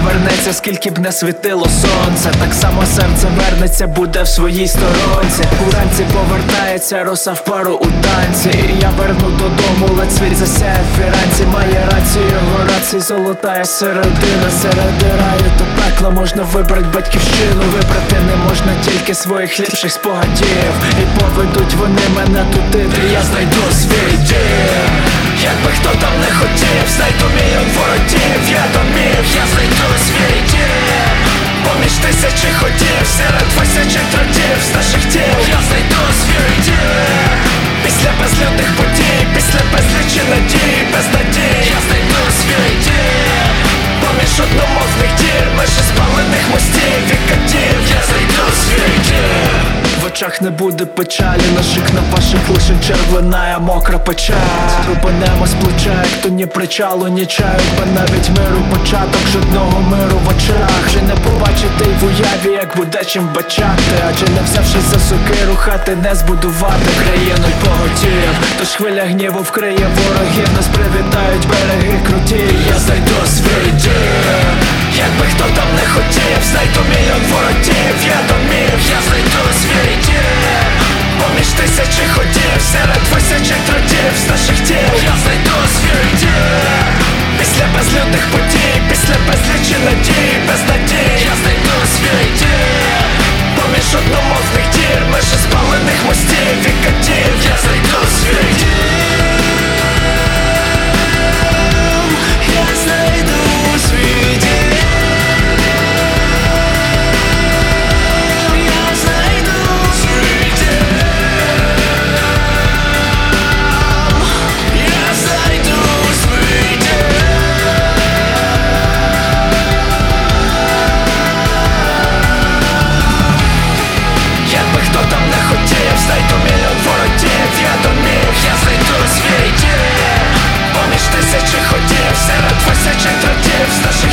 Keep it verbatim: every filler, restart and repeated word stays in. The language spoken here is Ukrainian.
повернеться, скільки б не світило сонце. Так само серце вернеться, буде в своїй сторонці. Уранці повертається роса в пару у танці. І я верну додому, ледь світ засяє в фіранці. Має рацію, Горацій, золотая середина. Серед раю та пекла можна вибрати батьківщину. Вибрати не можна тільки своїх ліпших спогадів. І поведуть вони мене туди, де я знайду свій дім. Якби хто там не хотів, знайду мільйон воротів. Я домів, я знайду свій дім. Поміж тисячі ходів, серед тисячі тротів з наших тіл я знайду свій дім. Після безлюдних подій, після безлічі надій, без надій я знайду свій дім. Поміж одномовних дір, межі спалених мостів і катів я знайду свій дім. В очах не буде печалі, наших на ваших лише червоная мокра печаль. Рубанемо з плеча, як то ні причалу, ні чаю. Бо навіть миру початок, жодного миру в очах. Вже не побачити й в уяві, як буде чим бачати. Адже не взявшись за сокиру, хати не збудувати. Країну й поготів, тож хвиля гніву вкриє ворогів. Нас привітають береги круті, я знайду свій дім. Якби хто там не хотів, знайду мільйон воротів. Я домів, я знайду свій дім. Поміж тисячі ходів, серед тисячі тротів з наших тіл я знайду свій дім. Після безлюдних подій, після безлічі надій, без надій я знайду свій дім. Поміж одномовних дір, межі спалених мостів і катів я знайду свій дім. Я знайду свій дім. Знайду мільйон воротів, я домів, я знайду свій дім. Поміж тисячі ходів, серед тисячі тротів з наших